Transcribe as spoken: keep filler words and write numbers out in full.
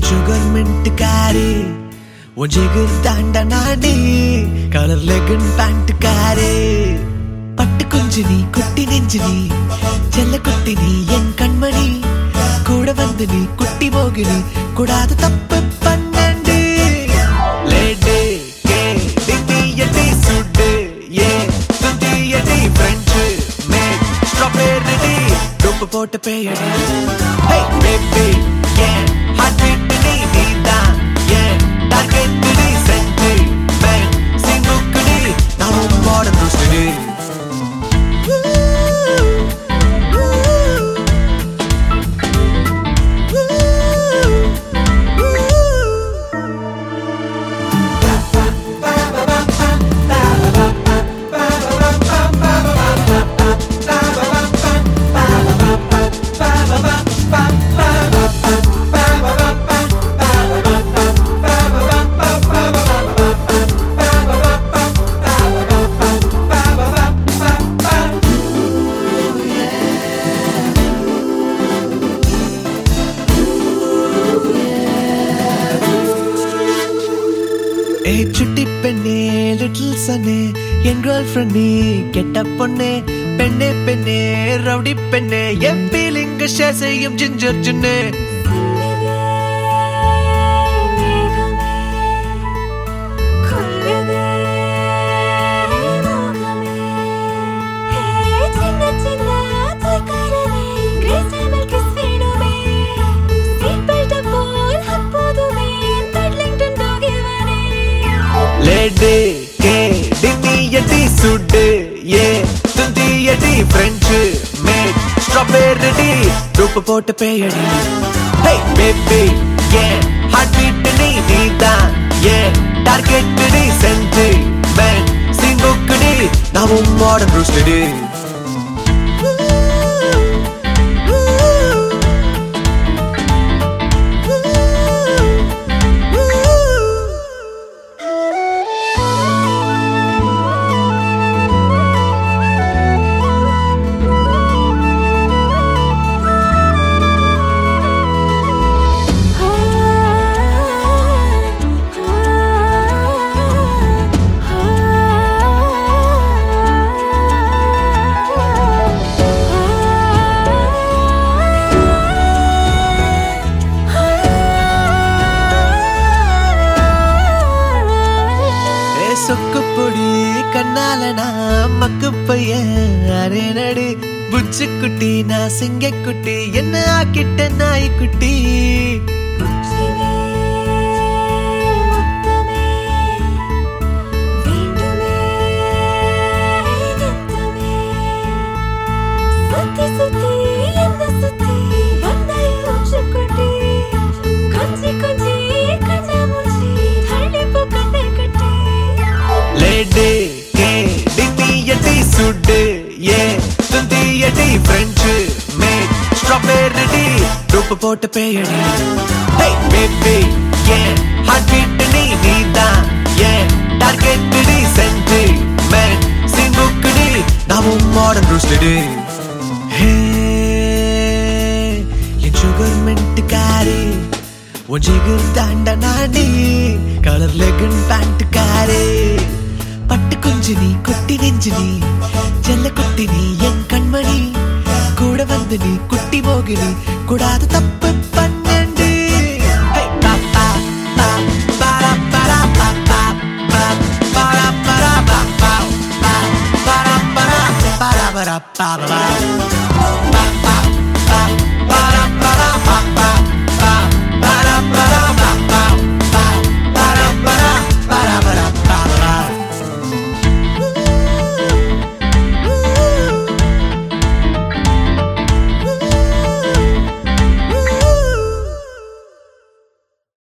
sugar mint காரி உன் ஜிகர் தாண்டா நாடி கலர் லெகன் பேண்ட் காரி பட்டு குஞ்சு நீ குட்டி நெஞ்சு நீ செல்ல குட்டி நீ என் கண்மணி கூட வந்து நீ குட்டி போகினி கூடாது தப்பு பண்ணண்டு லேடே கே டிங்கியடி சுடு ஏ துந்தியடி ஃப்ரெஞ்சு மேட் ஸ்ட்ராபெர்ரி டோப்பு போட்டு பேயடி ஹே பேபி ஏ ஹார்ட் பீட் நீ நீதான் ஏ டார்கெட் நீ சென்ட் மேன் சிங்குக்குடி நான் மாடர்ன் ரோஸ்டி ஏய் சுட்டி பெண்ணே லிட்டில் சனே என் கேர்ள் ஃப்ரெண்ட் நீ கெட்ட பொண்ணே பெண்ணே பெண்ணே ரவுடி பெண்ணே என் ஃபீலிங் ஷேர் செய்யும் ஜிஞ்சர் ஜுன்னே லேடே கே டிங்கியடி சுடு ஏ துந்தியடி ஃப்ரெஞ்சு மேட் ஸ்ட்ராபெர்ரி டோப்பு போட்டு பேயடி ஹே பேபி ஏ ஹார்ட் பீட் நீ நீதான் ஏ டார்கெட் நீ சென்ட் மேன் சிங்குக்குடி நான் மாடர்ன் ரோஸ்டி சொக்கு பொடி கண்ணால நான் மக்கு பையன் அரே நடு புச்சு குட்டி நான் சிங்க குட்டி என்ன ஆக்கிட்ட நாய் குட்டி லேடே கே டிங்கியடி சுடு ஏ துந்தியடி ஃப்ரெஞ்சு மேட் ஸ்ட்ராபெர்ரி டோப்பு போட்டு பேயடி ஹே பேபி ஏ ஹார்ட் பீட் நீ நீதான் ஏ டார்கெட் நீ சென்ட் மேன் சிங்குக்குடி நான் மாடர்ன் ரோஸ்டி ஹே என் சுகர் மின்ட் காரி உன் ஜிகர் தாண்டா நாடி கலர் லெகன் பேண்ட் காரி பட்டு குஞ்சு நீ குட்டி நெஞ்சு நீ செல்ல குட்டி நீ என் கண்மணி கூட வந்து நீ குட்டி போகினி கூடாது தப்பு பண்ணண்டு Ba ba ba ba ba ba ba ba ba ba ba